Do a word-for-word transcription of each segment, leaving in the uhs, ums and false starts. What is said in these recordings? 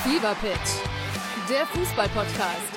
Fever Pitch, der Fußball-Podcast.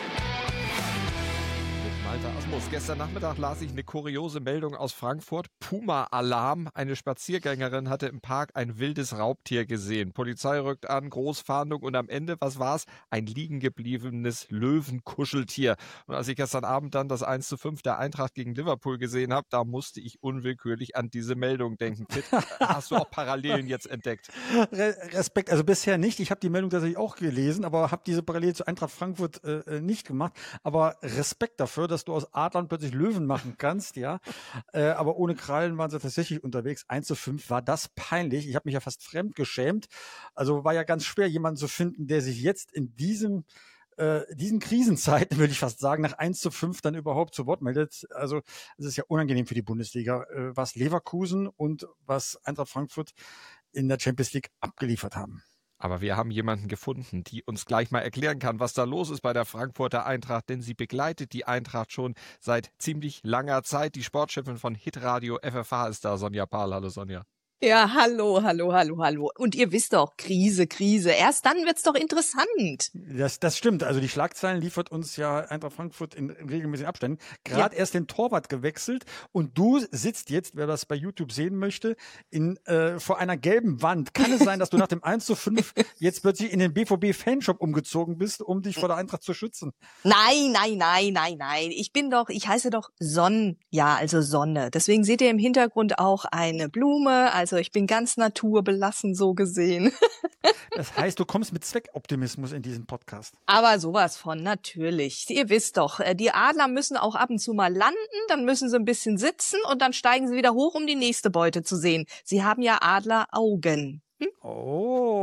Mit Malte Asmus. Gestern Nachmittag las ich eine kuriose Meldung aus Frankfurt. Puma-Alarm. Eine Spaziergängerin hatte im Park ein wildes Raubtier gesehen. Polizei rückt an, Großfahndung und am Ende, was war's? Ein liegen gebliebenes Löwenkuscheltier. Und als ich gestern Abend dann das eins zu fünf der Eintracht gegen Liverpool gesehen habe, da musste ich unwillkürlich an diese Meldung denken. Pitt, hast du auch Parallelen jetzt entdeckt? Respekt, also bisher nicht. Ich habe die Meldung tatsächlich auch gelesen, aber habe diese Parallele zu Eintracht Frankfurt äh, nicht gemacht. Aber Respekt dafür, dass du aus Adlern plötzlich Löwen machen kannst, ja. Äh, aber ohne Krallen waren sie tatsächlich unterwegs. eins zu fünf war das peinlich. Ich habe mich ja fast fremd geschämt. Also war ja ganz schwer, jemanden zu finden, der sich jetzt in diesem äh, diesen Krisenzeiten, würde ich fast sagen, nach eins zu fünf dann überhaupt zu Wort meldet. Also es ist ja unangenehm für die Bundesliga, äh, was Leverkusen und was Eintracht Frankfurt in der Champions League abgeliefert haben. Aber wir haben jemanden gefunden, die uns gleich mal erklären kann, was da los ist bei der Frankfurter Eintracht, denn sie begleitet die Eintracht schon seit ziemlich langer Zeit. Die Sportchefin von Hitradio F F H ist da, Sonja Pahl. Hallo Sonja. Ja, hallo, hallo, hallo, hallo. Und ihr wisst doch, Krise, Krise. Erst dann wird's doch interessant. Das, das stimmt. Also die Schlagzeilen liefert uns ja Eintracht Frankfurt in, in regelmäßigen Abständen. Gerade ja. Erst den Torwart gewechselt und du sitzt jetzt, wer das bei YouTube sehen möchte, in äh, vor einer gelben Wand. Kann es sein, dass du nach dem eins zu fünf jetzt plötzlich in den B V B-Fanshop umgezogen bist, um dich vor der Eintracht zu schützen? Nein, nein, nein, nein, nein. Ich bin doch, ich heiße doch Sonn, ja, also Sonne. Deswegen seht ihr im Hintergrund auch eine Blume, also Also ich bin ganz naturbelassen so gesehen. Das heißt, du kommst mit Zweckoptimismus in diesen Podcast. Aber sowas von, natürlich. Ihr wisst doch, die Adler müssen auch ab und zu mal landen, dann müssen sie ein bisschen sitzen und dann steigen sie wieder hoch, um die nächste Beute zu sehen. Sie haben ja Adleraugen. Hm? Oh,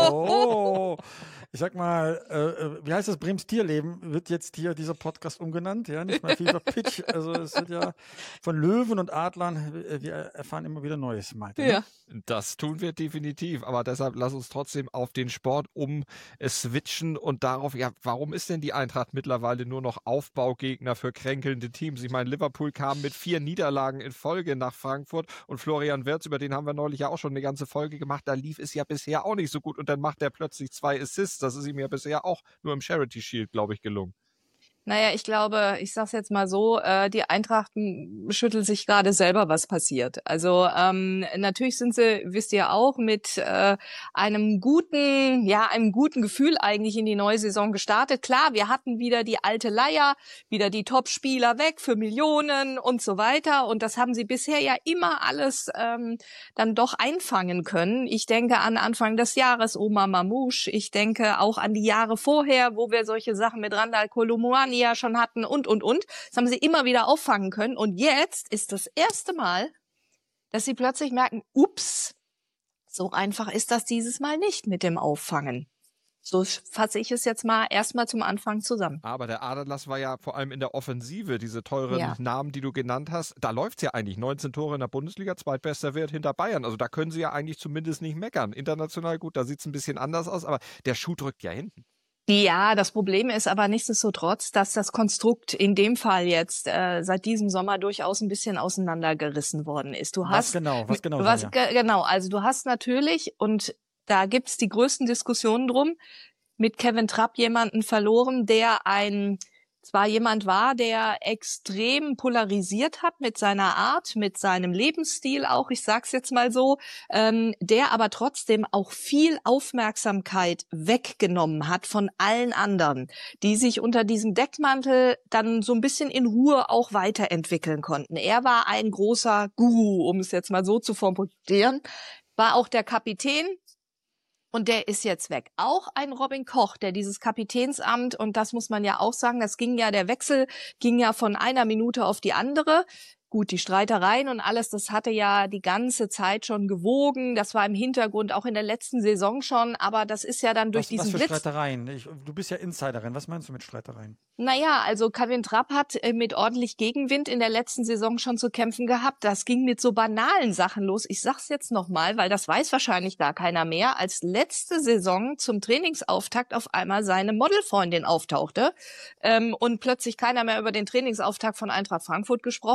oh. Ich sag mal, äh, wie heißt das? Brems Tierleben wird jetzt hier dieser Podcast umgenannt, ja, nicht mal Fever Pitch. Also es wird ja von Löwen und Adlern, wir erfahren immer wieder Neues, Malte. Ne? Ja. Das tun wir definitiv, aber deshalb lass uns trotzdem auf den Sport um switchen und darauf, ja, warum ist denn die Eintracht mittlerweile nur noch Aufbaugegner für kränkelnde Teams? Ich meine, Liverpool kam mit vier Niederlagen in Folge nach Frankfurt und Florian Wirtz, über den haben wir neulich ja auch schon eine ganze Folge gemacht, da lief es ja bisher auch nicht so gut und dann macht er plötzlich zwei Assists. Das ist ihm ja bisher auch nur im Charity Shield, glaube ich, gelungen. Naja, ich glaube, ich sag's jetzt mal so, äh, die Eintracht schüttelt sich gerade selber, was passiert. Also ähm, natürlich sind sie, wisst ihr auch, mit äh, einem guten, ja, einem guten Gefühl eigentlich in die neue Saison gestartet. Klar, wir hatten wieder die alte Leier, wieder die Top-Spieler weg für Millionen und so weiter. Und das haben sie bisher ja immer alles ähm, dann doch einfangen können. Ich denke an Anfang des Jahres Omar Mamouche. Ich denke auch an die Jahre vorher, wo wir solche Sachen mit Randal Kolo Muani ja schon hatten und, und, und. Das haben sie immer wieder auffangen können. Und jetzt ist das erste Mal, dass sie plötzlich merken, ups, so einfach ist das dieses Mal nicht mit dem Auffangen. So fasse ich es jetzt mal erstmal zum Anfang zusammen. Aber der Aderlass war ja vor allem in der Offensive, diese teuren ja. Namen, die du genannt hast. Da läuft's ja eigentlich. neunzehn Tore in der Bundesliga, zweitbester Wert hinter Bayern. Also da können sie ja eigentlich zumindest nicht meckern. International gut, da sieht's ein bisschen anders aus, aber der Schuh drückt ja hinten. Ja, das Problem ist aber nichtsdestotrotz, dass das Konstrukt in dem Fall jetzt äh, seit diesem Sommer durchaus ein bisschen auseinandergerissen worden ist. Du hast was genau, was genau? Was, ge- genau, also du hast natürlich, und da gibt's die größten Diskussionen drum, mit Kevin Trapp jemanden verloren, der ein zwar jemand war, der extrem polarisiert hat mit seiner Art, mit seinem Lebensstil auch, ich sag's jetzt mal so, ähm, der aber trotzdem auch viel Aufmerksamkeit weggenommen hat von allen anderen, die sich unter diesem Deckmantel dann so ein bisschen in Ruhe auch weiterentwickeln konnten. Er war ein großer Guru, um es jetzt mal so zu formulieren, war auch der Kapitän. Und der ist jetzt weg. Auch ein Robin Koch, der dieses Kapitänsamt, und das muss man ja auch sagen, das ging ja, der Wechsel ging ja von einer Minute auf die andere. Gut, die Streitereien und alles, das hatte ja die ganze Zeit schon gewogen. Das war im Hintergrund auch in der letzten Saison schon. Aber das ist ja dann durch was, diesen was für Blitz... Streitereien? Ich, du bist ja Insiderin. Was meinst du mit Streitereien? Naja, also Kevin Trapp hat äh, mit ordentlich Gegenwind in der letzten Saison schon zu kämpfen gehabt. Das ging mit so banalen Sachen los. Ich sag's jetzt nochmal, weil das weiß wahrscheinlich gar keiner mehr. Als letzte Saison zum Trainingsauftakt auf einmal seine Modelfreundin auftauchte ähm, und plötzlich keiner mehr über den Trainingsauftakt von Eintracht Frankfurt gesprochen hat,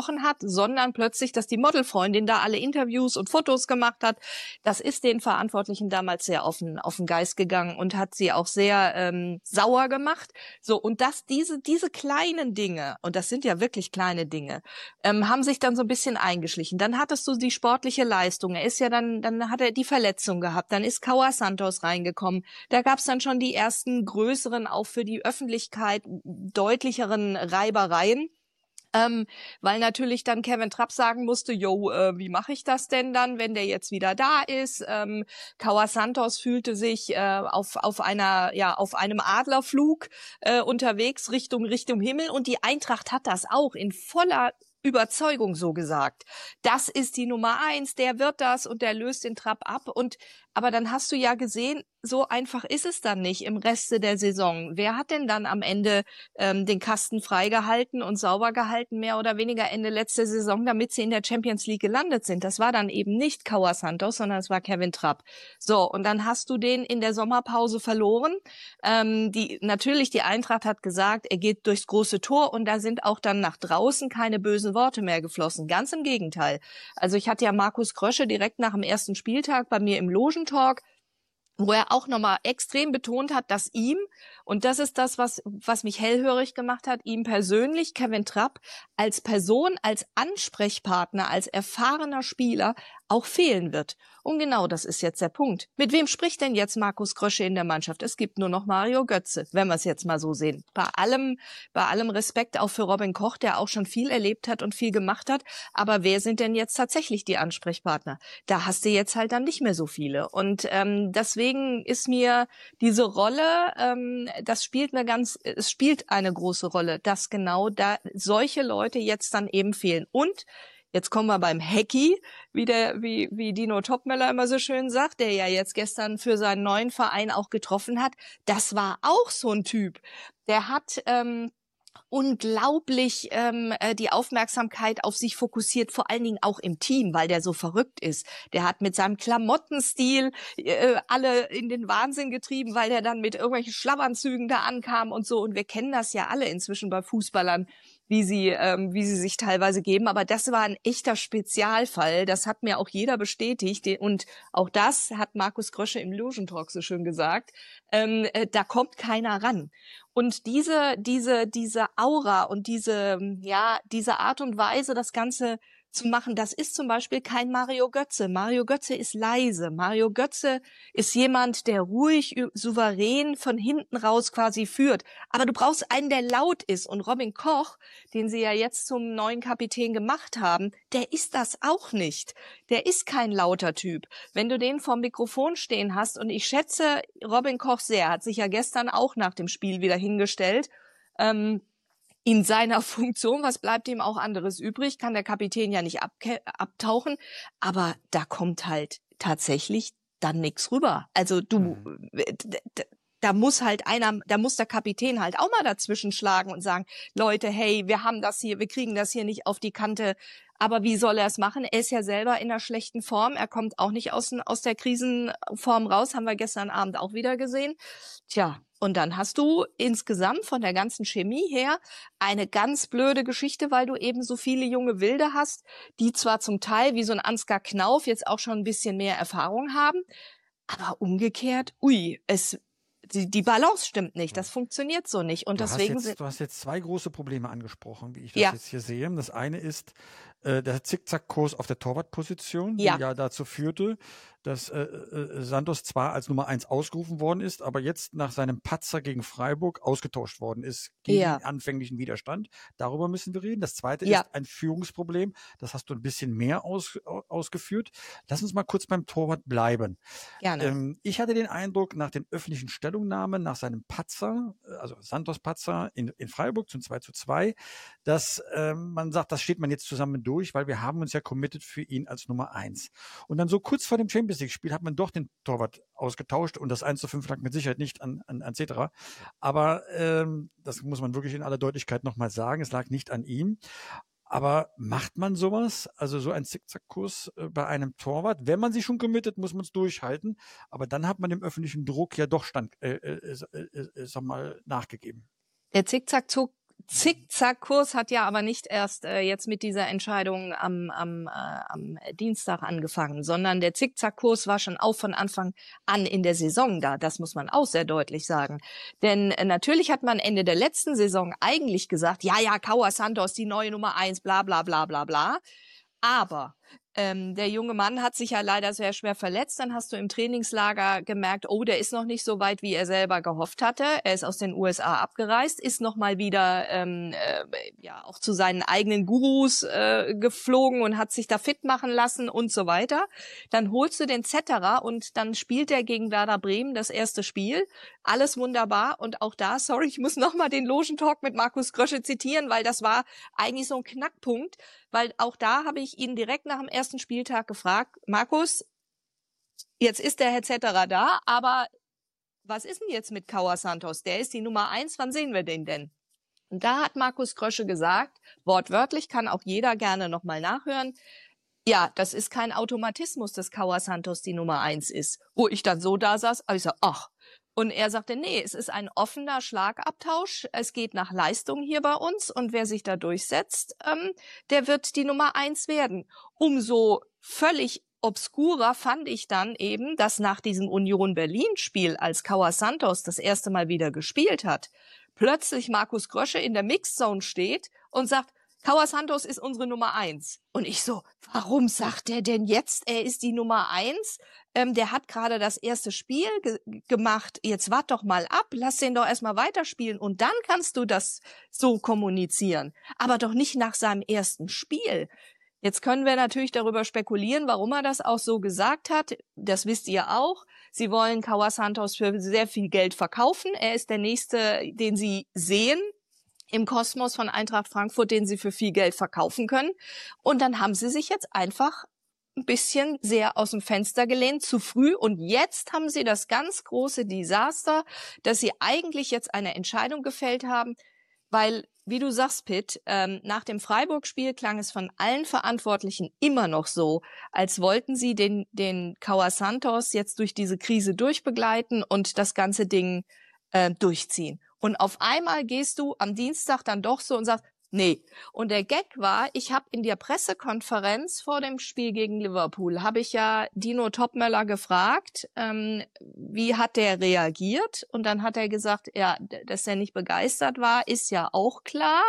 sondern plötzlich, dass die Modelfreundin da alle Interviews und Fotos gemacht hat. Das ist den Verantwortlichen damals sehr auf den, auf den Geist gegangen und hat sie auch sehr ähm, sauer gemacht. So, und dass diese, diese kleinen Dinge, und das sind ja wirklich kleine Dinge, ähm, haben sich dann so ein bisschen eingeschlichen. Dann hattest du die sportliche Leistung. Er ist ja dann, dann hat er die Verletzung gehabt. Dann ist Cauã Santos reingekommen. Da gab es dann schon die ersten größeren, auch für die Öffentlichkeit deutlicheren Reibereien. Ähm, weil natürlich dann Kevin Trapp sagen musste, jo, äh, wie mache ich das denn dann, wenn der jetzt wieder da ist? Ähm, Cauã Santos fühlte sich äh, auf auf einer ja auf einem Adlerflug äh, unterwegs Richtung Richtung Himmel, und die Eintracht hat das auch in voller Überzeugung so gesagt. Das ist die Nummer eins, der wird das, und der löst den Trapp ab. Und aber dann hast du ja gesehen, so einfach ist es dann nicht im Reste der Saison. Wer hat denn dann am Ende ähm, den Kasten freigehalten und sauber gehalten, mehr oder weniger Ende letzte Saison, damit sie in der Champions League gelandet sind? Das war dann eben nicht Cauã Santos, sondern es war Kevin Trapp. So, und dann hast du den in der Sommerpause verloren. Ähm, die natürlich, die Eintracht hat gesagt, er geht durchs große Tor, und da sind auch dann nach draußen keine bösen Worte mehr geflossen. Ganz im Gegenteil. Also ich hatte ja Markus Krösche direkt nach dem ersten Spieltag bei mir im Logentalk, wo er auch nochmal extrem betont hat, dass ihm, und das ist das, was was mich hellhörig gemacht hat, ihm persönlich, Kevin Trapp, als Person, als Ansprechpartner, als erfahrener Spieler auch fehlen wird. Und genau das ist jetzt der Punkt. Mit wem spricht denn jetzt Markus Krösche in der Mannschaft? Es gibt nur noch Mario Götze, wenn wir es jetzt mal so sehen. Bei allem, bei allem Respekt auch für Robin Koch, der auch schon viel erlebt hat und viel gemacht hat. Aber wer sind denn jetzt tatsächlich die Ansprechpartner? Da hast du jetzt halt dann nicht mehr so viele. Und ähm, deswegen ist mir diese Rolle, ähm, das spielt eine ganz, es spielt eine große Rolle, dass genau da solche Leute jetzt dann eben fehlen. Und jetzt kommen wir beim Hecki, wie der, wie, wie Dino Topmöller immer so schön sagt, der ja jetzt gestern für seinen neuen Verein auch getroffen hat. Das war auch so ein Typ. Der hat ähm, unglaublich ähm, die Aufmerksamkeit auf sich fokussiert, vor allen Dingen auch im Team, weil der so verrückt ist. Der hat mit seinem Klamottenstil äh, alle in den Wahnsinn getrieben, weil der dann mit irgendwelchen Schlafanzügen da ankam und so. Und wir kennen das ja alle inzwischen bei Fußballern, wie sie, ähm, wie sie sich teilweise geben. Aber das war ein echter Spezialfall. Das hat mir auch jeder bestätigt. Und auch das hat Markus Krösche im Logentalk so schön gesagt. Ähm, äh, da kommt keiner ran. Und diese, diese, diese Aura und diese, ja, diese Art und Weise, das Ganze zu machen, das ist zum Beispiel kein Mario Götze. Mario Götze ist leise. Mario Götze ist jemand, der ruhig, souverän von hinten raus quasi führt. Aber du brauchst einen, der laut ist. Und Robin Koch, den sie ja jetzt zum neuen Kapitän gemacht haben, der ist das auch nicht. Der ist kein lauter Typ. Wenn du den vorm Mikrofon stehen hast, und ich schätze Robin Koch sehr, hat sich ja gestern auch nach dem Spiel wieder hingestellt, ähm, in seiner Funktion, was bleibt ihm auch anderes übrig, kann der Kapitän ja nicht abke- abtauchen, aber da kommt halt tatsächlich dann nichts rüber. Also du, mhm. d- d- da muss halt einer, da muss der Kapitän halt auch mal dazwischen schlagen und sagen, Leute, hey, wir haben das hier, wir kriegen das hier nicht auf die Kante. Aber wie soll er es machen? Er ist ja selber in einer schlechten Form. Er kommt auch nicht aus, aus der Krisenform raus, haben wir gestern Abend auch wieder gesehen. Tja, und dann hast du insgesamt von der ganzen Chemie her eine ganz blöde Geschichte, weil du eben so viele junge Wilde hast, die zwar zum Teil wie so ein Ansgar Knauf jetzt auch schon ein bisschen mehr Erfahrung haben, aber umgekehrt, ui, es Die, die Balance stimmt nicht, das funktioniert so nicht. Und du deswegen hast jetzt, sind du hast jetzt zwei große Probleme angesprochen, wie ich das ja. jetzt hier sehe. Das eine ist äh, der Zickzackkurs auf der Torwartposition, ja. die ja dazu führte, dass äh, äh, Santos zwar als Nummer eins ausgerufen worden ist, aber jetzt nach seinem Patzer gegen Freiburg ausgetauscht worden ist gegen ja. anfänglichen Widerstand. Darüber müssen wir reden. Das zweite ja. ist ein Führungsproblem. Das hast du ein bisschen mehr aus, ausgeführt. Lass uns mal kurz beim Torwart bleiben. Gerne. Ähm, ich hatte den Eindruck, nach den öffentlichen Stellungnahmen, nach seinem Patzer, also Santos Patzer in, in Freiburg zum zwei zu zwei, dass ähm, man sagt, das steht man jetzt zusammen durch, weil wir haben uns ja committed für ihn als Nummer eins. Und dann so kurz vor dem Champions League-Spiel hat man doch den Torwart ausgetauscht und das eins zu fünf lag mit Sicherheit nicht an, an, an Cetera. Aber ähm, das muss man wirklich in aller Deutlichkeit nochmal sagen, es lag nicht an ihm. Aber macht man sowas, also so ein Zickzackkurs äh, bei einem Torwart? Wenn man sich schon committet, muss man es durchhalten. Aber dann hat man dem öffentlichen Druck ja doch stand, äh, äh, äh, äh, sag mal, nachgegeben. Der Zickzack Zickzackkurs hat ja aber nicht erst äh, jetzt mit dieser Entscheidung am, am, äh, am Dienstag angefangen, sondern der Zickzackkurs war schon auch von Anfang an in der Saison da. Das muss man auch sehr deutlich sagen. Denn äh, natürlich hat man Ende der letzten Saison eigentlich gesagt, ja, ja, Kaua Santos, die neue Nummer eins, bla bla bla bla bla. Aber ähm, der junge Mann hat sich ja leider sehr schwer verletzt. Dann hast du im Trainingslager gemerkt, oh, der ist noch nicht so weit, wie er selber gehofft hatte. Er ist aus den U S A abgereist, ist noch mal wieder ähm, äh, ja auch zu seinen eigenen Gurus äh, geflogen und hat sich da fit machen lassen und so weiter. Dann holst du den Zetterer und dann spielt er gegen Werder Bremen das erste Spiel. Alles wunderbar. Und auch da, sorry, ich muss noch mal den Logentalk mit Markus Krösche zitieren, weil das war eigentlich so ein Knackpunkt. Weil auch da habe ich ihn direkt nach dem ersten Spieltag gefragt, Markus, jetzt ist der Herr Zetterer da, aber was ist denn jetzt mit Kaua Santos? Der ist die Nummer eins, wann sehen wir den denn? Und da hat Markus Krösche gesagt, wortwörtlich, kann auch jeder gerne nochmal nachhören, ja, das ist kein Automatismus, dass Kaua Santos die Nummer eins ist. Wo ich dann so da saß, aber ich so, ach. Und er sagte, nee, es ist ein offener Schlagabtausch. Es geht nach Leistung hier bei uns. Und wer sich da durchsetzt, ähm, der wird die Nummer eins werden. Umso völlig obskurer fand ich dann eben, dass nach diesem Union-Berlin-Spiel, als Kaua Santos das erste Mal wieder gespielt hat, plötzlich Markus Krösche in der Mixzone steht und sagt, Kaua Santos ist unsere Nummer eins. Und ich so, warum sagt er denn jetzt, er ist die Nummer eins? Ähm, der hat gerade das erste Spiel ge- gemacht. Jetzt wart doch mal ab, lass den doch erstmal weiterspielen und dann kannst du das so kommunizieren. Aber doch nicht nach seinem ersten Spiel. Jetzt können wir natürlich darüber spekulieren, warum er das auch so gesagt hat. Das wisst ihr auch. Sie wollen Kaua Santos für sehr viel Geld verkaufen. Er ist der Nächste, den sie sehen im Kosmos von Eintracht Frankfurt, den sie für viel Geld verkaufen können. Und dann haben sie sich jetzt einfach ein bisschen sehr aus dem Fenster gelehnt, zu früh. Und jetzt haben sie das ganz große Desaster, dass sie eigentlich jetzt eine Entscheidung gefällt haben, weil, wie du sagst, Pitt, ähm, nach dem Freiburg-Spiel klang es von allen Verantwortlichen immer noch so, als wollten sie den, den Kaua Santos jetzt durch diese Krise durchbegleiten und das ganze Ding äh, durchziehen. Und auf einmal gehst du am Dienstag dann doch so und sagst, nee. Und der Gag war, ich habe in der Pressekonferenz vor dem Spiel gegen Liverpool, habe ich ja Dino Topmöller gefragt, ähm, wie hat der reagiert? Und dann hat er gesagt, ja, dass er nicht begeistert war, ist ja auch klar.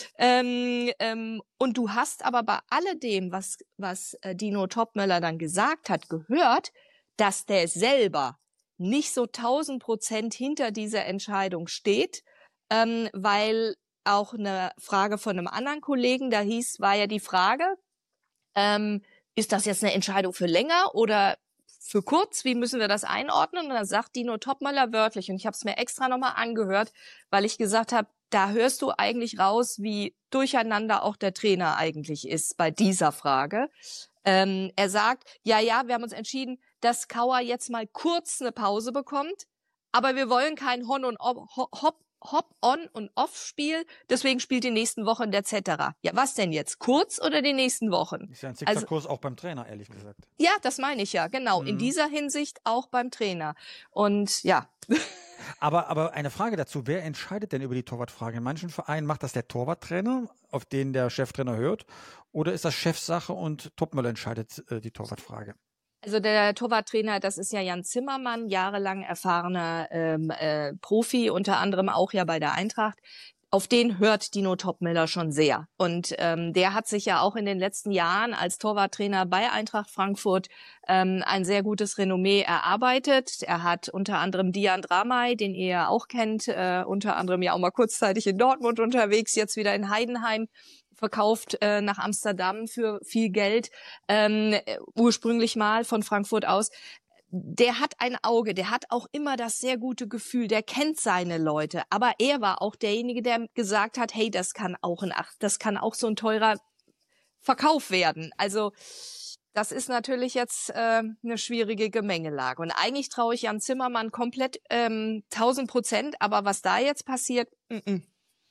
Ähm, ähm, und du hast aber bei alledem, was, was äh, Dino Topmöller dann gesagt hat, gehört, dass der selber nicht so tausend Prozent hinter dieser Entscheidung steht, ähm, weil auch eine Frage von einem anderen Kollegen, da hieß, war ja die Frage, ähm, ist das jetzt eine Entscheidung für länger oder für kurz? Wie müssen wir das einordnen? Und dann sagt Dino Topmöller wörtlich, und ich habe es mir extra nochmal angehört, weil ich gesagt habe, da hörst du eigentlich raus, wie durcheinander auch der Trainer eigentlich ist bei dieser Frage. Ähm, er sagt, ja, ja, wir haben uns entschieden, dass Kaua jetzt mal kurz eine Pause bekommt, aber wir wollen kein Hon und Hop, Hop-on und Off-Spiel, deswegen spielt die nächsten Wochen der Zetterer. Ja, was denn jetzt? Kurz oder die nächsten Wochen? Ist ja ein Zickzackkurs also, auch beim Trainer, ehrlich gesagt. Ja, das meine ich ja, genau. Mhm. In dieser Hinsicht auch beim Trainer. Und ja. Aber, aber eine Frage dazu, wer entscheidet denn über die Torwartfrage? In manchen Vereinen macht das der Torwarttrainer, auf den der Cheftrainer hört, oder ist das Chefsache und Topmöller entscheidet äh, die Torwartfrage? Also der Torwarttrainer, das ist ja Jan Zimmermann, jahrelang erfahrener ähm, äh, Profi, unter anderem auch ja bei der Eintracht. Auf den hört Dino Topmöller schon sehr. Und ähm, der hat sich ja auch in den letzten Jahren als Torwarttrainer bei Eintracht Frankfurt ähm, ein sehr gutes Renommee erarbeitet. Er hat unter anderem Dian Dramay, den ihr ja auch kennt, äh, unter anderem ja auch mal kurzzeitig in Dortmund unterwegs, jetzt wieder in Heidenheim, verkauft äh, nach Amsterdam für viel Geld, ähm, ursprünglich mal von Frankfurt aus. Der hat ein Auge, der hat auch immer das sehr gute Gefühl, der kennt seine Leute. Aber er war auch derjenige, der gesagt hat, hey, das kann auch ein, das kann auch so ein teurer Verkauf werden. Also das ist natürlich jetzt äh, eine schwierige Gemengelage. Und eigentlich traue ich Jan Zimmermann komplett ähm, tausend Prozent. Aber was da jetzt passiert, m -m.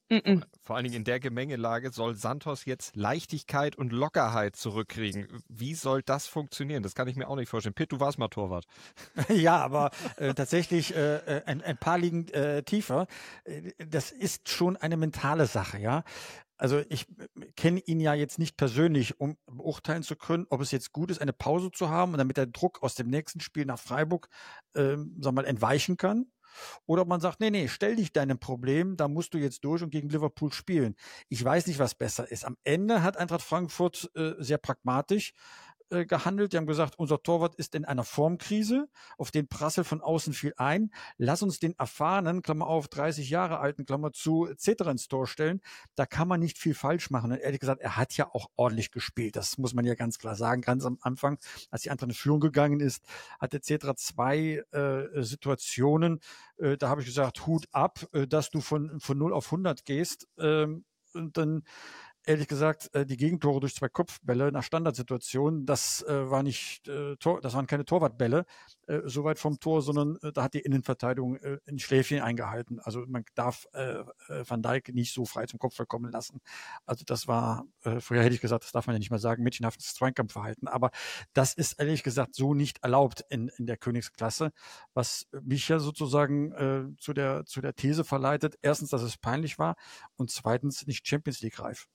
Mm-mm. Vor allen Dingen in der Gemengelage soll Santos jetzt Leichtigkeit und Lockerheit zurückkriegen. Wie soll das funktionieren? Das kann ich mir auch nicht vorstellen. Pitt, du warst mal Torwart. Ja, aber äh, tatsächlich äh, ein, ein paar liegen äh, tiefer. Das ist schon eine mentale Sache, ja. Also ich kenne ihn ja jetzt nicht persönlich, um beurteilen zu können, ob es jetzt gut ist, eine Pause zu haben und damit der Druck aus dem nächsten Spiel nach Freiburg, ähm, sag mal, entweichen kann. Oder ob man sagt, nee, nee, stell dich deinem Problem, da musst du jetzt durch und gegen Liverpool spielen. Ich weiß nicht, was besser ist. Am Ende hat Eintracht Frankfurt äh, sehr pragmatisch äh, gehandelt. Die haben gesagt, unser Torwart ist in einer Formkrise, auf den prasselt von außen viel ein. Lass uns den erfahrenen, Klammer auf, dreißig Jahre alten, Klammer zu, et cetera ins Tor stellen. Da kann man nicht viel falsch machen. Und ehrlich gesagt, er hat ja auch ordentlich gespielt. Das muss man ja ganz klar sagen. Ganz am Anfang, als die Eintracht in Führung gegangen ist, hat et cetera zwei äh, Situationen, äh, da habe ich gesagt, Hut ab, äh, dass du von, von null auf hundert gehst. Ähm, und dann ehrlich gesagt, äh, die Gegentore durch zwei Kopfbälle nach Standardsituationen, das äh, war nicht, äh, Tor, das waren keine Torwartbälle äh, so weit vom Tor, sondern äh, da hat die Innenverteidigung äh, ein Schläfchen eingehalten. Also man darf äh, Van Dijk nicht so frei zum Kopfball kommen lassen. Also das war, äh, früher hätte ich gesagt, das darf man ja nicht mehr sagen, mädchenhaftes Zweikampfverhalten. Aber das ist ehrlich gesagt so nicht erlaubt in, in der Königsklasse, was mich ja sozusagen äh, zu der, zu der These verleitet. Erstens, dass es peinlich war und zweitens nicht Champions League reif.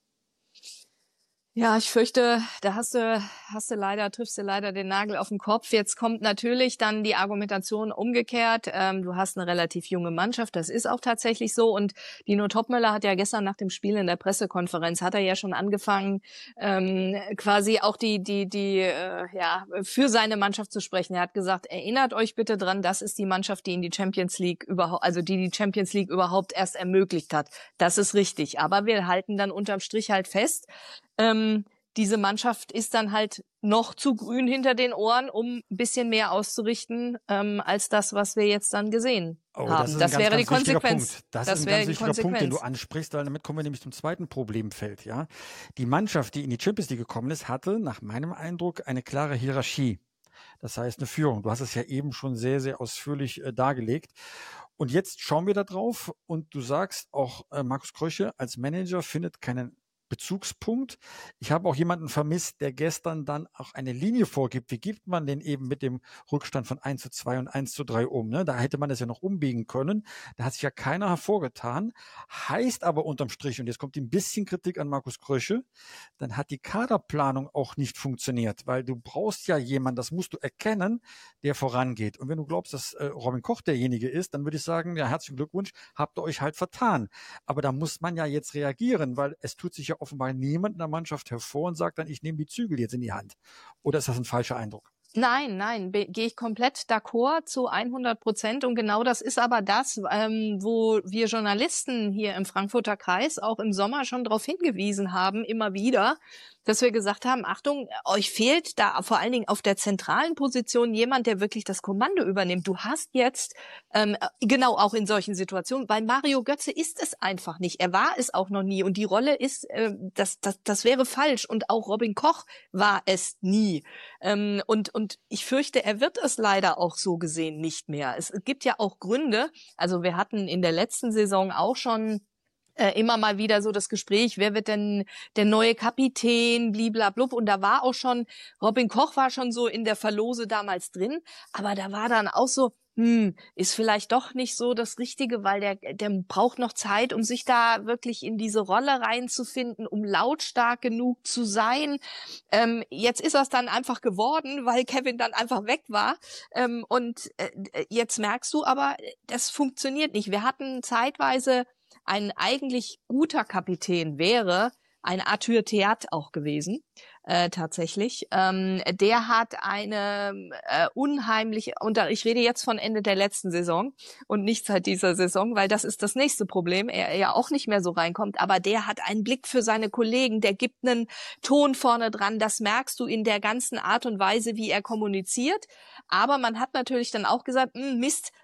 Ja, ich fürchte, da hast du, hast du leider, triffst du leider den Nagel auf den Kopf. Jetzt kommt natürlich dann die Argumentation umgekehrt. Ähm, du hast eine relativ junge Mannschaft, das ist auch tatsächlich so. Und Dino Topmöller hat ja gestern nach dem Spiel in der Pressekonferenz, hat er ja schon angefangen, ähm, quasi auch die, die, die, äh, ja, für seine Mannschaft zu sprechen. Er hat gesagt, erinnert euch bitte dran, das ist die Mannschaft, die in die Champions League überhaupt, also die die Champions League überhaupt erst ermöglicht hat. Das ist richtig. Aber wir halten dann unterm Strich halt fest, Ähm, diese Mannschaft ist dann halt noch zu grün hinter den Ohren, um ein bisschen mehr auszurichten, ähm, als das, was wir jetzt dann gesehen oh, haben. Das, das ganz, wäre ganz die Konsequenz. Punkt. Das, das ist ein wäre ganz die wichtiger Konsequenz. Punkt, den du ansprichst, weil damit kommen wir nämlich zum zweiten Problemfeld. Ja? Die Mannschaft, die in die Champions League gekommen ist, hatte nach meinem Eindruck eine klare Hierarchie. Das heißt eine Führung. Du hast es ja eben schon sehr, sehr ausführlich äh, dargelegt. Und jetzt schauen wir da drauf und du sagst auch, äh, Markus Krösche als Manager findet keinen Bezugspunkt. Ich habe auch jemanden vermisst, der gestern dann auch eine Linie vorgibt. Wie gibt man denn eben mit dem Rückstand von eins zu zwei und eins zu drei um? Ne? Da hätte man das ja noch umbiegen können. Da hat sich ja keiner hervorgetan. Heißt aber unterm Strich, und jetzt kommt ein bisschen Kritik an Markus Krösche, dann hat die Kaderplanung auch nicht funktioniert, weil du brauchst ja jemanden, das musst du erkennen, der vorangeht. Und wenn du glaubst, dass äh, Robin Koch derjenige ist, dann würde ich sagen, ja, herzlichen Glückwunsch, habt ihr euch halt vertan. Aber da muss man ja jetzt reagieren, weil es tut sich ja offenbar niemand in der Mannschaft hervor und sagt dann, ich nehme die Zügel jetzt in die Hand. Oder ist das ein falscher Eindruck? Nein, nein, gehe ich komplett d'accord zu hundert Prozent. Und genau das ist aber das, ähm, wo wir Journalisten hier im Frankfurter Kreis auch im Sommer schon darauf hingewiesen haben, immer wieder, dass wir gesagt haben, Achtung, euch fehlt da vor allen Dingen auf der zentralen Position jemand, der wirklich das Kommando übernimmt. Du hast jetzt, ähm, genau auch in solchen Situationen, weil Mario Götze ist es einfach nicht. Er war es auch noch nie. Und die Rolle ist, äh, das, das, das wäre falsch. Und auch Robin Koch war es nie. Ähm, und, und ich fürchte, er wird es leider auch so gesehen nicht mehr. Es gibt ja auch Gründe. Also wir hatten in der letzten Saison auch schon Äh, immer mal wieder so das Gespräch, wer wird denn der neue Kapitän, bliblablub. Und da war auch schon, Robin Koch war schon so in der Verlose damals drin, aber da war dann auch so, hm, ist vielleicht doch nicht so das Richtige, weil der, der braucht noch Zeit, um sich da wirklich in diese Rolle reinzufinden, um lautstark genug zu sein. Ähm, jetzt ist das dann einfach geworden, weil Kevin dann einfach weg war. Ähm, und äh, jetzt merkst du aber, das funktioniert nicht. Wir hatten zeitweise ein eigentlich guter Kapitän wäre ein Arthur Theat auch gewesen, äh, tatsächlich. Ähm, der hat eine äh, unheimliche, und ich rede jetzt von Ende der letzten Saison und nicht seit dieser Saison, weil das ist das nächste Problem, er ja auch nicht mehr so reinkommt, aber der hat einen Blick für seine Kollegen, der gibt einen Ton vorne dran, das merkst du in der ganzen Art und Weise, wie er kommuniziert, aber man hat natürlich dann auch gesagt, Mist,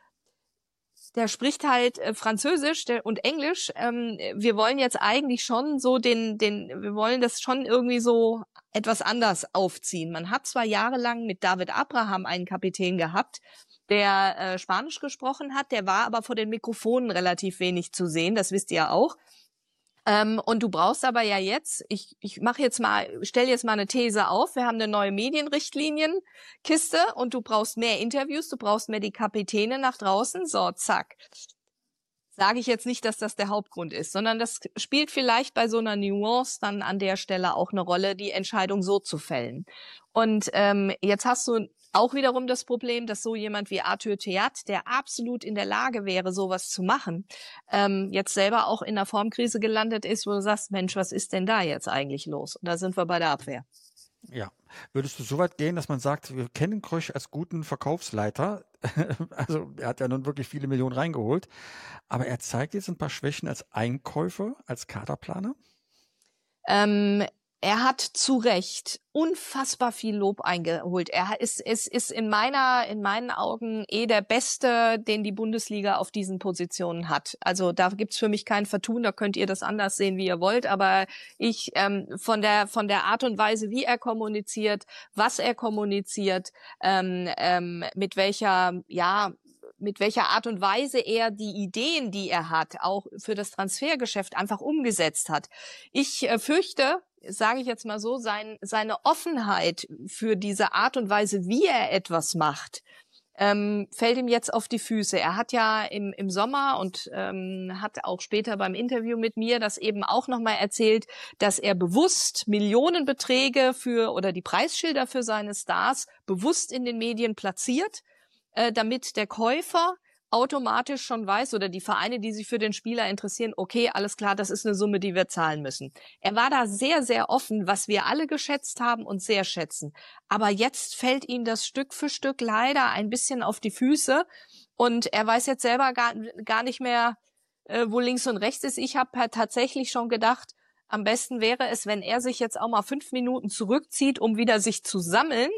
der spricht halt äh, Französisch der, und Englisch. Ähm, wir wollen jetzt eigentlich schon so den, den, wir wollen das schon irgendwie so etwas anders aufziehen. Man hat zwar jahrelang mit David Abraham einen Kapitän gehabt, der äh, Spanisch gesprochen hat, der war aber vor den Mikrofonen relativ wenig zu sehen, das wisst ihr auch. Ähm, und du brauchst aber ja jetzt, ich, ich mache jetzt mal, stell jetzt mal eine These auf, wir haben eine neue Medienrichtlienienkiste und du brauchst mehr Interviews, du brauchst mehr die Kapitäne nach draußen, so, zack. Sage ich jetzt nicht, dass das der Hauptgrund ist, sondern das spielt vielleicht bei so einer Nuance dann an der Stelle auch eine Rolle, die Entscheidung so zu fällen. Und ähm, jetzt hast du auch wiederum das Problem, dass so jemand wie Arthur Theat, der absolut in der Lage wäre, sowas zu machen, ähm, jetzt selber auch in einer Formkrise gelandet ist, wo du sagst, Mensch, was ist denn da jetzt eigentlich los? Und da sind wir bei der Abwehr. Ja. Würdest du so weit gehen, dass man sagt, wir kennen Krösch als guten Verkaufsleiter? Also er hat ja nun wirklich viele Millionen reingeholt, aber er zeigt jetzt ein paar Schwächen als Einkäufer, als Kaderplaner? Ähm, er hat zu Recht unfassbar viel Lob eingeholt. Er ist, ist, ist in meiner, in meinen Augen eh der Beste, den die Bundesliga auf diesen Positionen hat. Also da gibt's für mich kein Vertun, da könnt ihr das anders sehen, wie ihr wollt. Aber ich, ähm, von der, von der Art und Weise, wie er kommuniziert, was er kommuniziert, ähm, ähm, mit welcher, ja, mit welcher Art und Weise er die Ideen, die er hat, auch für das Transfergeschäft einfach umgesetzt hat. Ich äh, fürchte, sage ich jetzt mal so, sein, seine Offenheit für diese Art und Weise, wie er etwas macht, ähm, fällt ihm jetzt auf die Füße. Er hat ja im, im Sommer und ähm, hat auch später beim Interview mit mir das eben auch nochmal erzählt, dass er bewusst Millionenbeträge für oder die Preisschilder für seine Stars bewusst in den Medien platziert, äh, damit der Käufer automatisch schon weiß oder die Vereine, die sich für den Spieler interessieren, okay, alles klar, das ist eine Summe, die wir zahlen müssen. Er war da sehr, sehr offen, was wir alle geschätzt haben und sehr schätzen. Aber jetzt fällt ihm das Stück für Stück leider ein bisschen auf die Füße und er weiß jetzt selber gar, gar nicht mehr, äh, wo links und rechts ist. Ich habe tatsächlich schon gedacht, am besten wäre es, wenn er sich jetzt auch mal fünf Minuten zurückzieht, um wieder sich zu sammeln,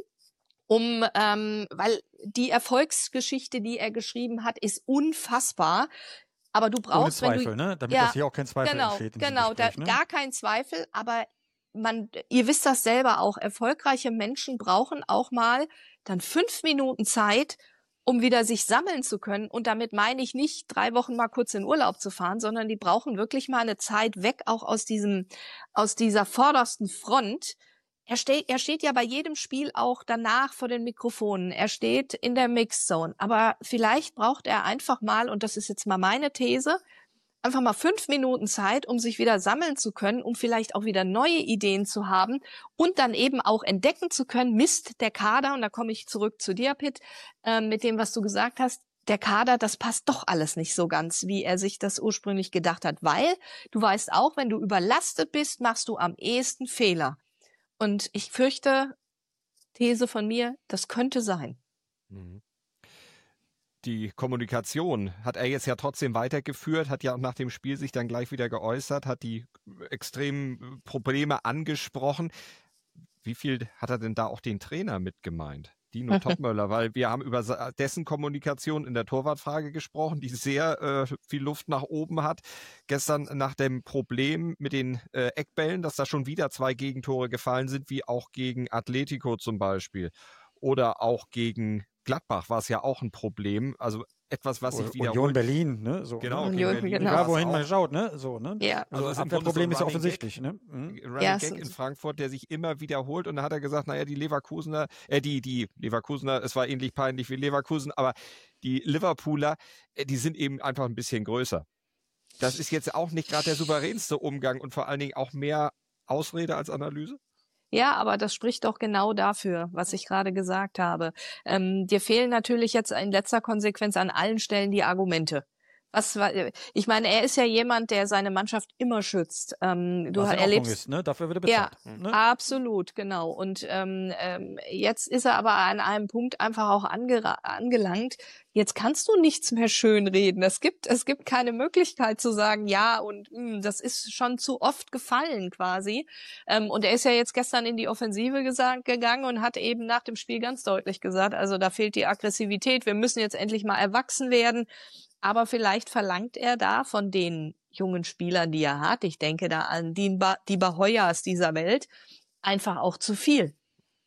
um, ähm, weil die Erfolgsgeschichte, die er geschrieben hat, ist unfassbar. Aber du brauchst, ohne Zweifel, wenn du, ne? Damit ja, das hier auch kein Zweifel genau, entsteht. In genau, Gespräch, da, ne? gar kein Zweifel. Aber man, ihr wisst das selber auch. Erfolgreiche Menschen brauchen auch mal dann fünf Minuten Zeit, um wieder sich sammeln zu können. Und damit meine ich nicht, drei Wochen mal kurz in Urlaub zu fahren, sondern die brauchen wirklich mal eine Zeit weg, auch aus diesem, aus dieser vordersten Front. Er steht, er steht ja bei jedem Spiel auch danach vor den Mikrofonen. Er steht in der Mixzone. Aber vielleicht braucht er einfach mal, und das ist jetzt mal meine These, einfach mal fünf Minuten Zeit, um sich wieder sammeln zu können, um vielleicht auch wieder neue Ideen zu haben und dann eben auch entdecken zu können, Mist, der Kader, und da komme ich zurück zu dir, Pitt, äh, mit dem, was du gesagt hast, der Kader, das passt doch alles nicht so ganz, wie er sich das ursprünglich gedacht hat. Weil, du weißt auch, wenn du überlastet bist, machst du am ehesten Fehler. Und ich fürchte, These von mir, das könnte sein. Die Kommunikation hat er jetzt ja trotzdem weitergeführt, hat ja nach dem Spiel sich dann gleich wieder geäußert, hat die extremen Probleme angesprochen. Wie viel hat er denn da auch den Trainer mit gemeint? Dino Topmöller, weil wir haben über dessen Kommunikation in der Torwartfrage gesprochen, die sehr äh, viel Luft nach oben hat. Gestern nach dem Problem mit den äh, Eckbällen, dass da schon wieder zwei Gegentore gefallen sind, wie auch gegen Atletico zum Beispiel. Oder auch gegen Gladbach war es ja auch ein Problem. Also etwas, was sich wiederholt. Union Berlin, ne? So, genau, ne? Union, Berlin, genau. Egal, wohin man schaut, ne? So, ne? Ja. Also, Also das Abwehrproblem ist ja offensichtlich, Gag, ne? Mhm. Running Ja, Gag so- in Frankfurt, der sich immer wiederholt. Und da hat er gesagt, naja, die Leverkusener, äh, die, die Leverkusener, es war ähnlich peinlich wie Leverkusen, aber die Liverpooler, äh, die sind eben einfach ein bisschen größer. Das ist jetzt auch nicht gerade der souveränste Umgang und vor allen Dingen auch mehr Ausrede als Analyse. Ja, aber das spricht doch genau dafür, was ich gerade gesagt habe. Ähm, dir fehlen natürlich jetzt in letzter Konsequenz an allen Stellen die Argumente. Was war, ich meine, er ist ja jemand, der seine Mannschaft immer schützt. Ähm, du Was in Ordnung erlebst, ist, ne? Dafür wird er ja, bezahlt. Ne? absolut, genau. Und ähm, ähm, jetzt ist er aber an einem Punkt einfach auch angera- angelangt. Jetzt kannst du nichts mehr schönreden. Es gibt, es gibt keine Möglichkeit zu sagen, ja, und mh, das ist schon zu oft gefallen quasi. Ähm, und er ist ja jetzt gestern in die Offensive gesagt, gegangen und hat eben nach dem Spiel ganz deutlich gesagt, also da fehlt die Aggressivität. Wir müssen jetzt endlich mal erwachsen werden. Aber vielleicht verlangt er da von den jungen Spielern, die er hat, ich denke da an die, ba- die Bahoyas dieser Welt, einfach auch zu viel.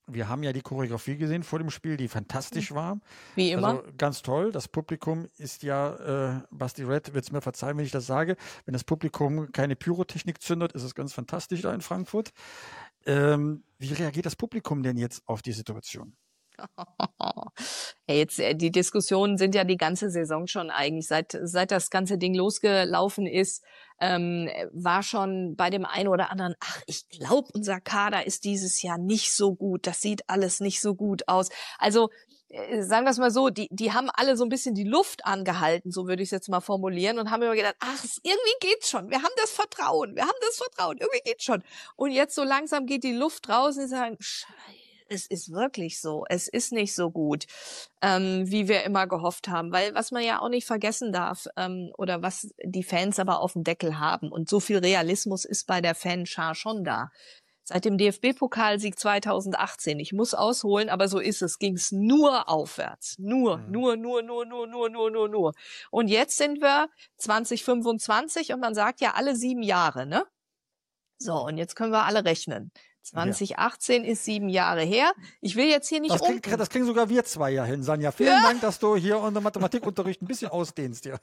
Wir haben ja die Choreografie gesehen vor dem Spiel, die fantastisch war. Wie immer. Also ganz toll. Das Publikum ist ja, äh, Basti Red wird es mir verzeihen, wenn ich das sage, wenn das Publikum keine Pyrotechnik zündet, ist es ganz fantastisch da in Frankfurt. Ähm, wie reagiert das Publikum denn jetzt auf die Situation? Hey, jetzt, die Diskussionen sind ja die ganze Saison schon eigentlich, seit, seit das ganze Ding losgelaufen ist, ähm, war schon bei dem einen oder anderen, ach, ich glaube, unser Kader ist dieses Jahr nicht so gut, das sieht alles nicht so gut aus. Also, äh, sagen wir es mal so, die, die haben alle so ein bisschen die Luft angehalten, so würde ich es jetzt mal formulieren, und haben immer gedacht, ach, irgendwie geht's schon, wir haben das Vertrauen, wir haben das Vertrauen, irgendwie geht's schon. Und jetzt so langsam geht die Luft raus und sie sagen, Scheiße. Es ist wirklich so. Es ist nicht so gut, ähm, wie wir immer gehofft haben. Weil was man ja auch nicht vergessen darf, ähm, oder was die Fans aber auf dem Deckel haben, und so viel Realismus ist bei der Fanschar schon da. Seit dem D F B-Pokalsieg zweitausendachtzehn, ich muss ausholen, aber so ist es, ging es nur aufwärts. Nur, mhm. nur, nur, nur, nur, nur, nur, nur, nur. Und jetzt sind wir zwanzig fünfundzwanzig und man sagt ja alle sieben Jahre, ne? So, und jetzt können wir alle rechnen. zwanzig achtzehn ja. ist sieben Jahre her. Ich will jetzt hier nicht das kriegen, das kriegen sogar wir zwei ja hin, Sanja. Vielen ja. Dank, dass du hier unser Mathematikunterricht ein bisschen ausdehnst. Ja.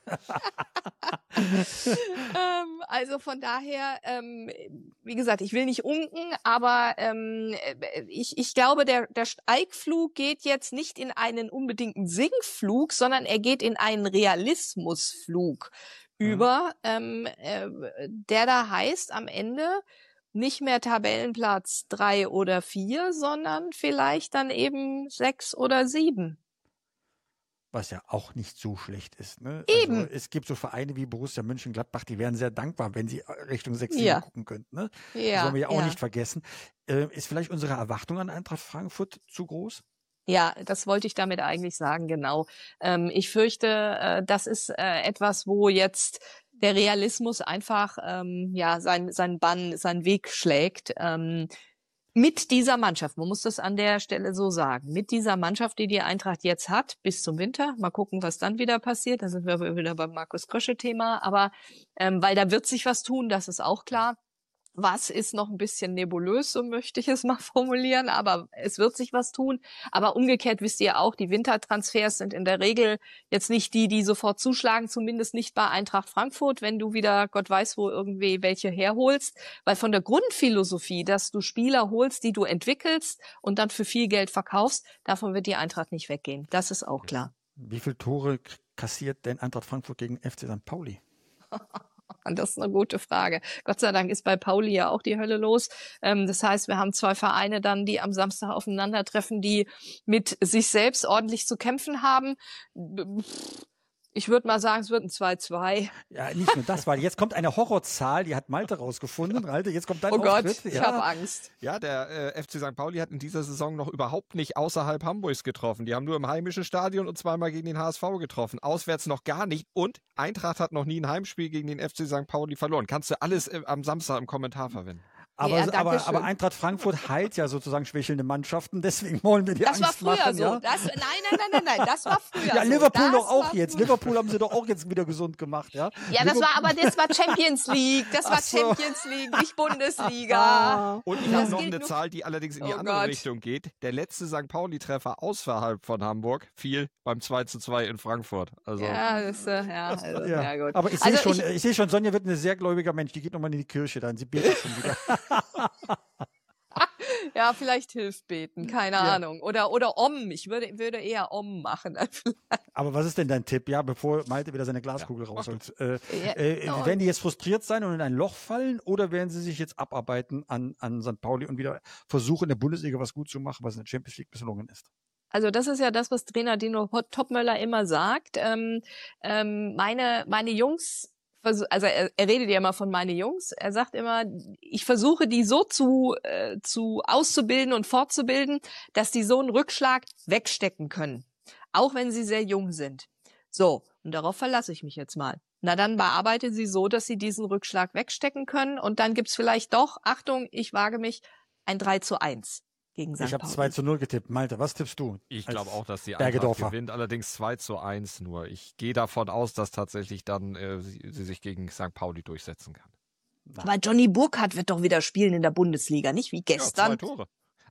ähm, also von daher, ähm, wie gesagt, ich will nicht unken, aber ähm, ich, ich glaube, der, der Steigflug geht jetzt nicht in einen unbedingten Sinkflug, sondern er geht in einen Realismusflug mhm. über, ähm, äh, der da heißt am Ende, nicht mehr Tabellenplatz drei oder vier, sondern vielleicht dann eben sechs oder sieben. Was ja auch nicht so schlecht ist. Ne? Eben. Also, es gibt so Vereine wie Borussia Mönchengladbach, die wären sehr dankbar, wenn sie Richtung sechs, sieben ja. gucken könnten. Ne? Ja, das wollen wir ja auch ja. nicht vergessen. Äh, ist vielleicht unsere Erwartung an Eintracht Frankfurt zu groß? Ja, das wollte ich damit eigentlich sagen, genau. Ähm, ich fürchte, äh, das ist äh, etwas, wo jetzt der Realismus einfach ähm, ja sein sein Bann, seinen Weg schlägt. Ähm, mit dieser Mannschaft, man muss das an der Stelle so sagen, mit dieser Mannschaft, die die Eintracht jetzt hat, bis zum Winter, mal gucken, was dann wieder passiert, da sind wir wieder beim Markus Krösche-Thema, aber ähm, weil da wird sich was tun, das ist auch klar. Was ist noch ein bisschen nebulös, so möchte ich es mal formulieren, aber es wird sich was tun. Aber umgekehrt wisst ihr auch, die Wintertransfers sind in der Regel jetzt nicht die, die sofort zuschlagen, zumindest nicht bei Eintracht Frankfurt, wenn du wieder, Gott weiß wo, irgendwie welche herholst. Weil von der Grundphilosophie, dass du Spieler holst, die du entwickelst und dann für viel Geld verkaufst, davon wird die Eintracht nicht weggehen. Das ist auch klar. Wie viele Tore kassiert denn Eintracht Frankfurt gegen F C Sankt Pauli? Das ist eine gute Frage. Gott sei Dank ist bei Pauli ja auch die Hölle los. Das heißt, wir haben zwei Vereine dann, die am Samstag aufeinandertreffen, die mit sich selbst ordentlich zu kämpfen haben. Ich würde mal sagen, es wird ein zwei zwei. Ja, nicht nur das, weil jetzt kommt eine Horrorzahl, die hat Malte rausgefunden. Malte, jetzt kommt dein Oh Gott, Auftritt. ich ja. habe Angst. Ja, der äh, F C Sankt Pauli hat in dieser Saison noch überhaupt nicht außerhalb Hamburgs getroffen. Die haben nur im heimischen Stadion und zweimal gegen den H S V getroffen. Auswärts noch gar nicht. Und Eintracht hat noch nie ein Heimspiel gegen den F C Sankt Pauli verloren. Kannst du alles äh, am Samstag im Kommentar verwenden. Aber, ja, aber, aber Eintracht Frankfurt heilt ja sozusagen schwächelnde Mannschaften, deswegen wollen wir die das Angst war früher machen. so. Ja? Das, nein, nein, nein, nein, nein, das war früher ja, so. Liverpool Das doch auch war jetzt. früher. Liverpool haben sie doch auch jetzt wieder gesund gemacht. Ja, Ja, das Liverpool war aber das war Champions League. Das war so. Champions League, nicht Bundesliga. Und ich Das habe noch gilt eine nur- Zahl, die allerdings in die Oh andere Gott. Richtung geht. Der letzte Sankt Pauli-Treffer außerhalb von Hamburg fiel beim zwei zu zwei in Frankfurt. Also Ja, das, äh, ja, also, ja. Ja. gut. Aber ich sehe Also schon, ich, ich sehe schon, Sonja wird ein sehr gläubiger Mensch. Die geht nochmal in die Kirche dann. Sie betet schon wieder. Ja, vielleicht hilft beten, keine Ja. Ahnung. Oder, oder Om. Ich würde, würde eher Om machen. Aber was ist denn dein Tipp? Ja, bevor Malte wieder seine Glaskugel Ja. rausholt. Äh, Ja, äh, und- werden die jetzt frustriert sein und in ein Loch fallen oder werden sie sich jetzt abarbeiten an, an Sankt Pauli und wieder versuchen, in der Bundesliga was gut zu machen, was in der Champions League misslungen ist? Also das ist ja das, was Trainer Dino Topmöller immer sagt. Ähm, ähm, meine, meine Jungs, versuch- also er, er redet ja immer von meine Jungs. Er sagt immer, ich versuche die so zu, äh, zu auszubilden und fortzubilden, dass die so einen Rückschlag wegstecken können. Auch wenn sie sehr jung sind. So, und darauf verlasse ich mich jetzt mal. Na, dann bearbeite sie so, dass sie diesen Rückschlag wegstecken können. Und dann gibt's vielleicht doch, Achtung, ich wage mich, ein drei zu eins gegen Sankt Ich habe Pauli. zwei zu null getippt. Malte, was tippst du? ich als glaube auch, dass die Eintracht Bergedorfer? gewinnt, allerdings zwei zu eins nur. Ich gehe davon aus, dass tatsächlich dann äh, sie, sie sich gegen Sankt Pauli durchsetzen kann. Aber Johnny Burkhardt wird doch wieder spielen in der Bundesliga, nicht wie Ja, zwei gestern. Tore.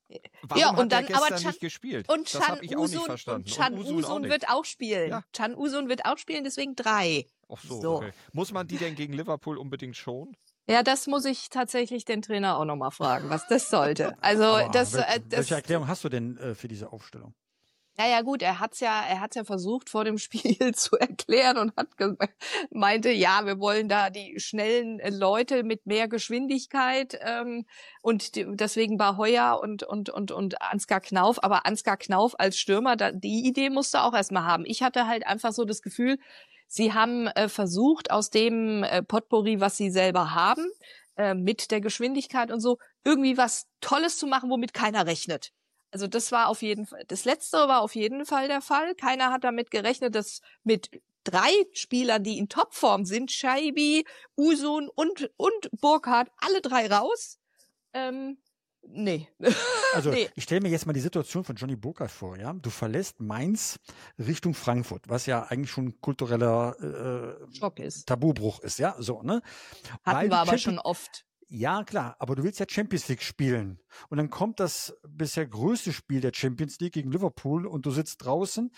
Warum ja, hat und der dann, gestern aber Can, nicht gespielt? und das Can habe ich auch Usun, nicht verstanden. und Can und Usun, Usun auch wird auch spielen. Ja. Can Usun wird auch spielen, deswegen drei. Ach so, So. Okay. Muss man die denn gegen Liverpool unbedingt schonen? Ja, das muss ich tatsächlich den Trainer auch nochmal fragen, was das sollte. Also Aber das, wel äh, das welche Erklärung hast du denn äh, für diese Aufstellung? Naja gut, er hat's ja, er hat's ja versucht vor dem Spiel zu erklären und hat meinte, ja, wir wollen da die schnellen Leute mit mehr Geschwindigkeit ähm, und die, deswegen war Heuer und und und und Ansgar Knauf, aber Ansgar Knauf als Stürmer, da, die Idee musste auch erstmal haben. Ich hatte halt einfach so das Gefühl, sie haben äh, versucht aus dem äh, Potpourri, was sie selber haben, äh, mit der Geschwindigkeit und so, irgendwie was Tolles zu machen, womit keiner rechnet. Also das war auf jeden Fall, das Letztere war auf jeden Fall der Fall. Keiner hat damit gerechnet, dass mit drei Spielern, die in Topform sind, Scheibi, Usun und, und Burkhardt, alle drei raus. Ähm, nee. Also nee. ich stelle mir jetzt mal die Situation von Johnny Burkhardt vor, ja. Du verlässt Mainz Richtung Frankfurt, was ja eigentlich schon ein kultureller äh, Schock ist. Tabubruch ist, ja, so, ne? Hatten Weil wir aber Champions schon oft. Ja, klar, aber du willst ja Champions League spielen. Und dann kommt das bisher größte Spiel der Champions League gegen Liverpool und du sitzt draußen.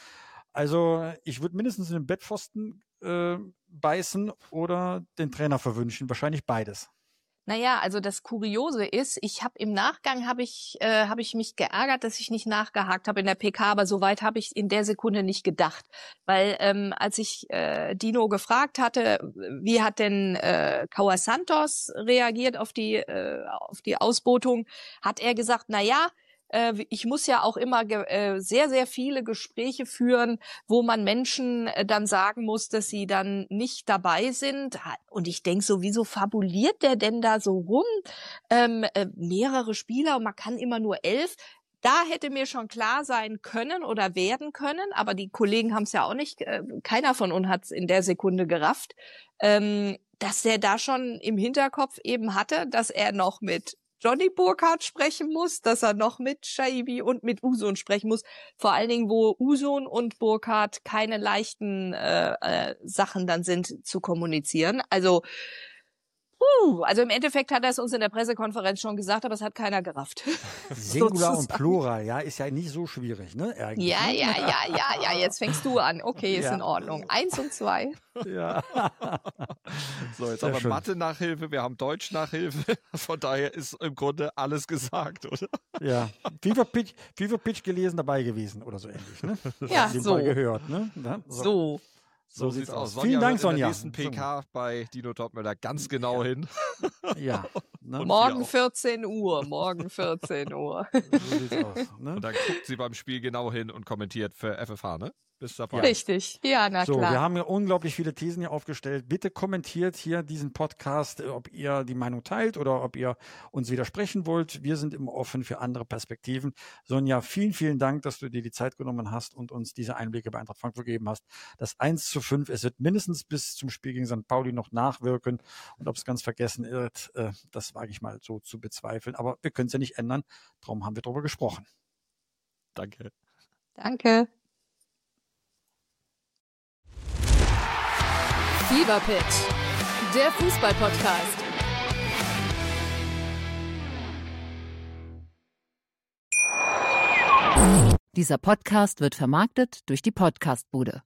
Also ich würde mindestens in den Bettpfosten äh, beißen oder den Trainer verwünschen. Wahrscheinlich beides. Naja, also das Kuriose ist, ich habe im Nachgang habe ich äh, habe ich mich geärgert, dass ich nicht nachgehakt habe in der P K, aber soweit habe ich in der Sekunde nicht gedacht, weil ähm, als ich äh, Dino gefragt hatte, wie hat denn äh, Cauã Santos reagiert auf die äh, auf die Ausbotung, hat er gesagt, na ja, äh, ich muss ja auch immer ge- äh, sehr sehr viele Gespräche führen, wo man Menschen äh, dann sagen muss, dass sie dann nicht dabei sind. Und ich denke so, wieso fabuliert der denn da so rum? Ähm, äh, mehrere Spieler und man kann immer nur elf. Da hätte mir schon klar sein können oder werden können, aber die Kollegen haben es ja auch nicht, äh, keiner von uns hat es in der Sekunde gerafft, ähm, dass der da schon im Hinterkopf eben hatte, dass er noch mit Johnny Burkhardt sprechen muss, dass er noch mit Scheibi und mit Usun sprechen muss. Vor allen Dingen, wo Usun und Burkhardt keine leichten äh, äh, Sachen dann sind zu kommunizieren. Also, uh, also im Endeffekt hat er es uns in der Pressekonferenz schon gesagt, aber es hat keiner gerafft. Singular und Plural, ja, ist ja nicht so schwierig, ne? Eigentlich, Ja, ne? ja, ja, ja, ja, jetzt fängst du an. Okay, ist Ja. in Ordnung. Eins und zwei. Ja. So, jetzt Sehr haben wir schön. Mathe-Nachhilfe, wir haben Deutsch-Nachhilfe. Von daher ist im Grunde alles gesagt, oder? Ja, FIFA Pitch, FIFA Pitch gelesen, dabei gewesen oder so ähnlich, ne? Ja, In dem so. Fall gehört, ne? Ja, So. So sieht's aus. Sonja Vielen Dank, hört in Sonja. der nächsten P K bei Dino Topmöller ganz genau hin. Ja, ne? Und Morgen wir auch. vierzehn Uhr, morgen vierzehn Uhr. So sieht's aus. Ne? Und dann guckt sie beim Spiel genau hin und kommentiert für F F H, ne? Bis dabei. Richtig, ja, na So, klar. wir haben ja unglaublich viele Thesen hier aufgestellt. Bitte kommentiert hier diesen Podcast, äh, ob ihr die Meinung teilt oder ob ihr uns widersprechen wollt. Wir sind immer offen für andere Perspektiven. Sonja, vielen, vielen Dank, dass du dir die Zeit genommen hast und uns diese Einblicke bei Eintracht Frankfurt gegeben hast. Das eins zu fünf, es wird mindestens bis zum Spiel gegen Sankt Pauli noch nachwirken. Und ob es ganz vergessen wird, äh, das wage ich mal so zu bezweifeln. Aber wir können es ja nicht ändern. Darum haben wir darüber gesprochen. Danke. Danke. Fever Pitch, der Fußball-Podcast. Dieser Podcast wird vermarktet durch die Podcastbude.